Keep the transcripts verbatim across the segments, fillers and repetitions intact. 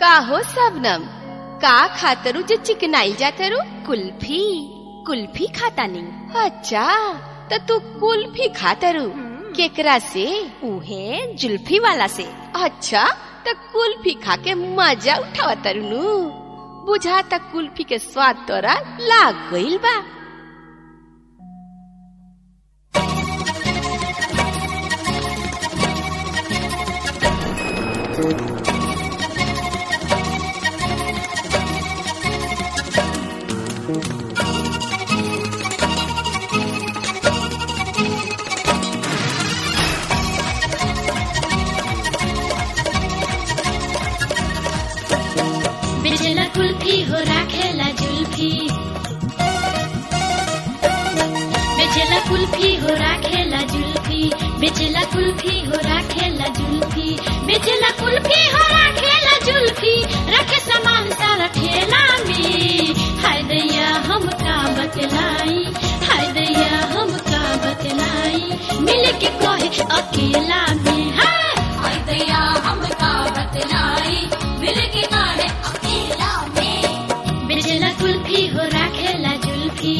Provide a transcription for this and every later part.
का हो सबनम, का खातरू जे चिकनाई जातरू? कुल्फी कुल्फी खाता नहीं? अच्छा तो तू कुल्फी खातरू केकरा से? उहे जुल्फी वाला से। अच्छा तो कुल्फी खा के मजा उठावा तरू नु? बुझा तक कुल्फी के स्वाद तोरा लाग गइल बा। बेचेला कुल्फी हो राखेला जुल्फी, बेचेला कुल्फी हो राखेला जुल्फी, बेचेला कुल्फी हो राखेला जुल्फी, बेचेला कुल्फी हो राखेला जुल्फी, रखे सामान सारा ठेला में। हाय दैया हम का बतलाई, हाय दैया हम का बतलाई, मिल के कहे अकेला में। हाय हाय दैया हम का बतलाई, मिल के कहे अकेला में। बेचेला कुल्फी हो राखेला जुल्फी,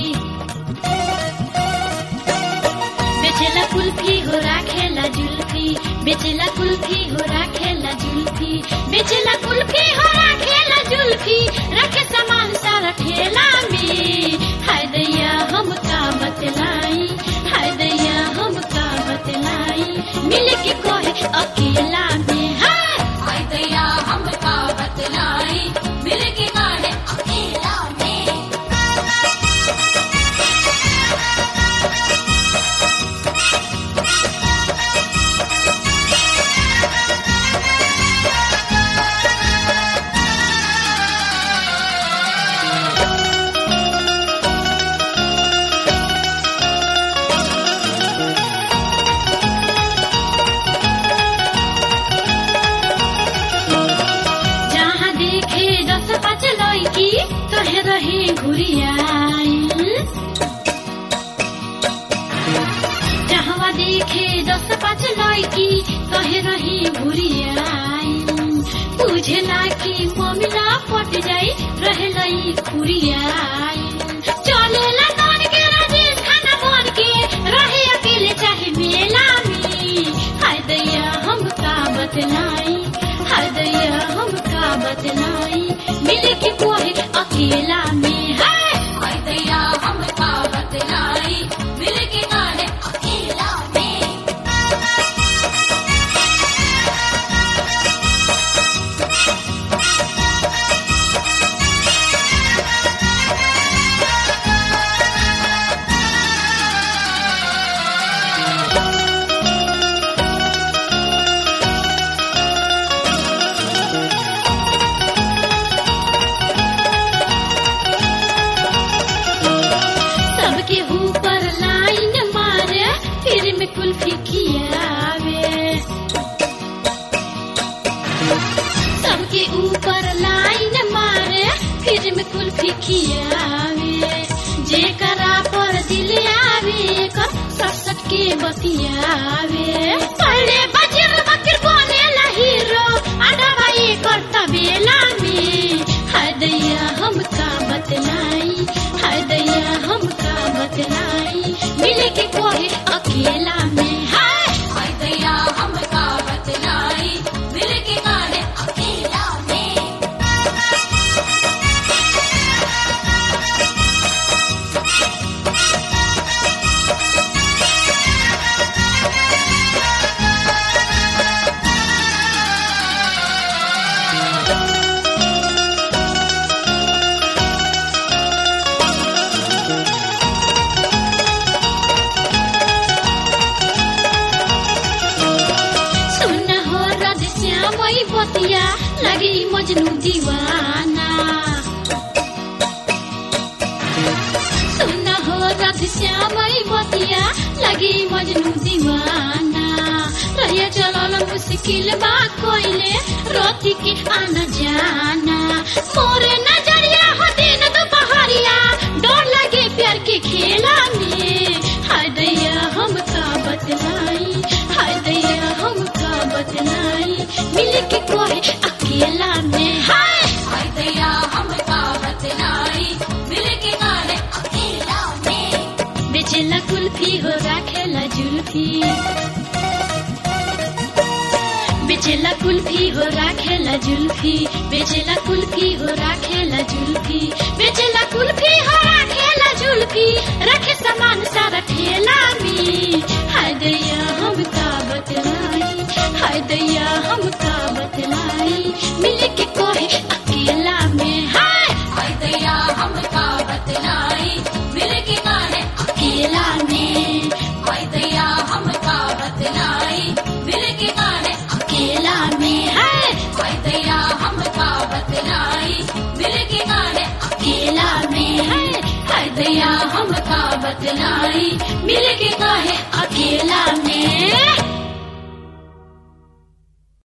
बेचेला कुल्फी हो राखेला जुल्फी, बेचेला कुल्फी हो राखेला जुल्फी, बेचेला कुल्फी हो राखेला जुल्फी, रखे सामान सारा ठेला में। हाय दैया हम का बतलाई, हाय दैया हम का बतलाई, मिल के कहे अकेला में। हाय हाय दैया हम का बतलाई, मिल के कहे अकेला में। जहाँ देखे दस पाँच लड़की कहे रहे घुरियाइल, जहाँ देखे दस पाँच लड़की कहे रहे घुरियाइल, बुझला कि ममिला पट जाई रहलई खुरियाइल। चलेला तन के राजेश खाना बन के रहे अकेले चाहे मेला में। हाय दैया हम का बतलाई, हाय दैया हम का बतलाई, मिल के कोहे अकेला में। हाय हाय दैया हम का बतलाई, मिल के कोहे अकेला में। सबके ऊपर लाइन मारे फिर में कुल्फी खियावे, सबके ऊपर लाइन मारे फिर में कुल्फी खियावे, जेकरा पर दिल आवे कर सट के बतियावे। पहले बजर बकर बनेला हीरो आडवा ये करता बेला में। हाय दैया हम का बतलाई, हाय दैया हम का बतलाई, मिल के कोहे अकेला में। हाय हाय दैया हम का बतलाई, मिल के कोहे अकेला में। सुन हो रद श्यामई बतिया लगी मजनू दीवाना, सुन हो रद श्यामई बतिया लगी मजनू दीवाना। रहिया चलल मुश्किल बा कोइले रोती के आना जाना, मोरे नजरिया हो दिन दोपहरिया डर लगे प्यार के खेला में। हाय दैया हम का बतलाई, हाय दैया हम का बतलाई, मिल के कोहे अकेला में। बेचेला कुल्फी हो राखेला जुल्फी बेचेला कुल्फी हो राखेला जुल्फी बेचेला कुल्फी हो राखेला जुल्फी रखे सामान सारा ठेला में हाय दैया हम का बतलाई हाय दैया हम का बतलाई मिले के कोहे अकेला में हाय हाय दैया हम का बतलाई मिल के काहे अकेला में हाय दैया हम का बतलाई मिल के काहे अकेला में हाय हाय दैया हम का बतलाई मिल के काहे अकेला में हाय हाय दैया हम का बतलाई मिल के काहे अकेला में